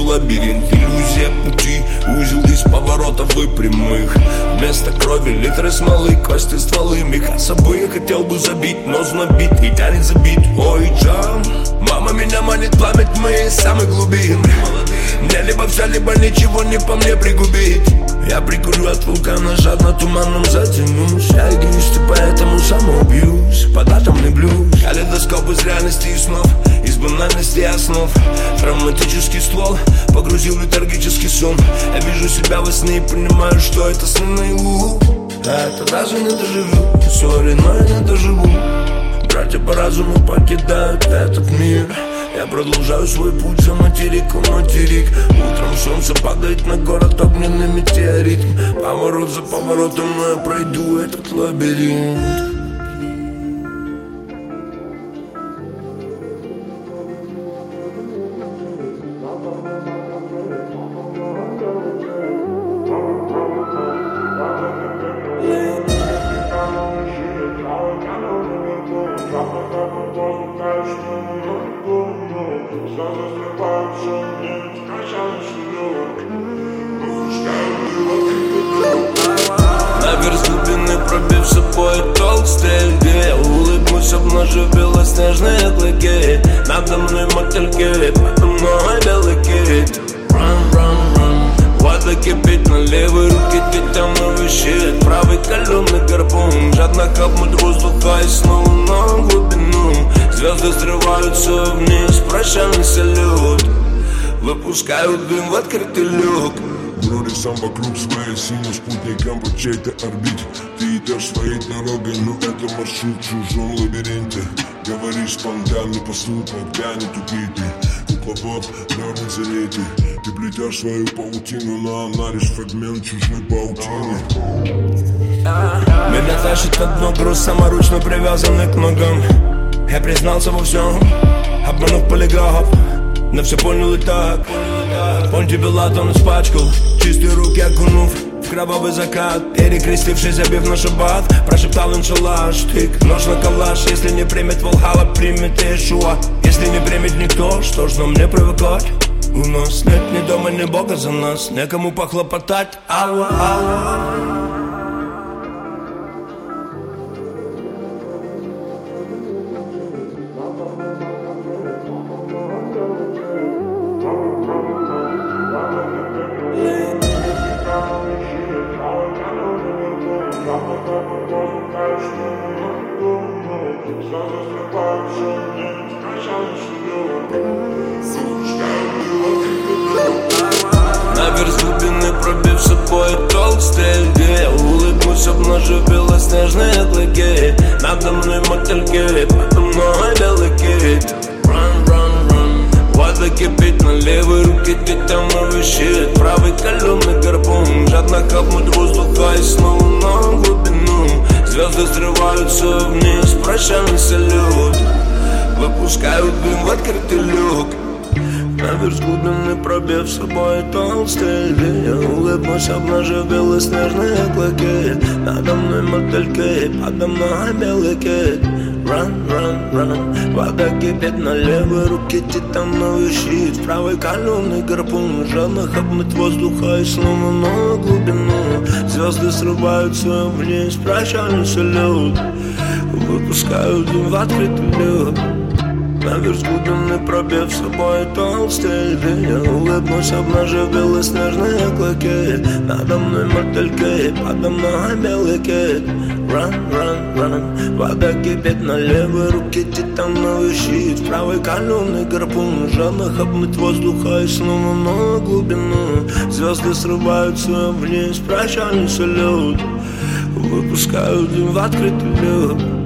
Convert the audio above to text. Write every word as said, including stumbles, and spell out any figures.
лабиринт, иллюзия пути, узел из поворотов и прямых. Вместо крови литры смолы, кости, стволы, меха собой я хотел бы забить, но знобит и тянет забит. Ой, Джон, мама меня манит пламя тьмы из самых глубин. Мне либо все, либо ничего не по мне пригубить. Я прикурю от вулкана, жадно туманом затянусь. Я эгоист и поэтому самоубьюсь. Под атомный блюз, калейдоскоп из реальности и снов, из банальности и основ. Травматический ствол погрузил в летаргический сон. Я вижу себя во сне и понимаю, что это сны наяву. Это даже не доживу, сори, но я не доживу. Братья по разуму покидают этот мир. Я продолжаю свой путь за материк у материк. Утром солнце падает на город огненный метеорит. Поворот за поворотом, но я пройду этот лабиринт. Наверх с глубины, пробив собой толстые льды, я улыбнусь, обнажив белоснежные клыки. Надо мной мотыльки, подо мной белый кит. Run, run, run. Вода кипит на левой руке, титановый щит. Правый каленый гарпун, жадно хапнуть воздуха и снова на глубину. Звезды срываются вниз, прощальный салют. Выпускают дым в открытый люк. Вроде сам вокруг своей синим спутником по чьей-то орбите. Ты идешь своей дорогой, но это маршрут в чужом лабиринте. Говоришь спонтанно, послушно, тянет тупит. Кукловод, лёрный залитый. Ты плетешь свою паутину, но она лишь фрагмент чужой паутины. Меня тащит на дно груз, саморучно привязанный к ногам. Я признался во всем, обманув полиграф, но все понял и так. Понтий Пилат он испачкал, чистые руки окунув в кровавый закат. Перекрестившись, забив на шаббат, прошептал иншаллах. Штык, нож на калаш, если не примет Валхалла, примет Иешуа. Если не примет никто, что ж нам не привыкать? У нас нет ни дома, ни Бога за нас, некому похлопотать. Алла, алла. Наверх с глубины, пробив собой толстые льды, я улыбнусь, обнажив белоснежные клыки. Надо мной мотыльки, подо мной белый кит. Run, run, run. Вода кипит на левой руке, титановый щит. Правый каленый гарпун, жадно хапнуть воздуха и снова на глубину. Звезды срываются вниз, прощальный салют. Выпускают дым в открытый люк. Наверх с глубины, пробив собой толстые льды, я улыбнусь, обнажив белоснежные клыки. Надо мной мотыльки, подо мной белый кит. Run, run, run. Вода кипит на левой руке, титановый щит. Правый каленый гарпун, жадно хапнуть воздуха и снова на глубину. Звезды срываются вниз, прощальный салют. Выпускают дым в открытый люк. Наверх с глубины, пробив собой толстые льды, я улыбнусь, обнажив белоснежные клыки. Надо мной мотыльки, подо мной белый кит. Run, run, run. Вода кипит на левой руке, титановый щит. Правый каленый гарпун, жадно хапнуть воздуха и снова на глубину. Звезды срываются вниз, прощальный салют. Выпускают дым в открытый люк.